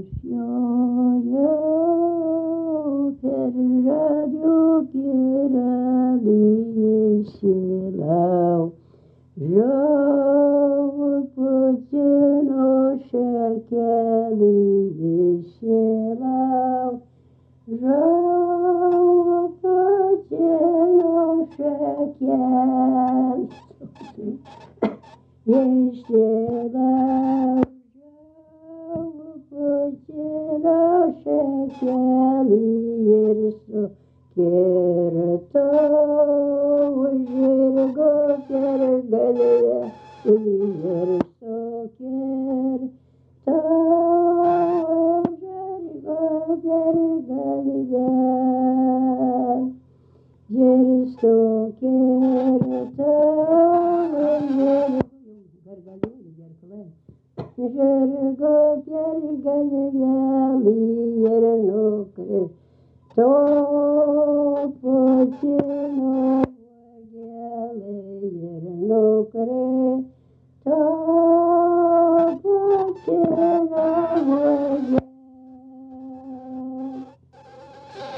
Radio Kirali Shilau Jo Putino Shekeli Shilau Jo Putino Shekeli Shilau Jo Shekeli Yirso Kirto Jirgo Kirgalia Yirso Kirto Jirgo Kirgalia Yirso Kirto Jirgo Kirgalia Yirno Kirto Puchino Vagele Yirno Kirto Puchino Vagele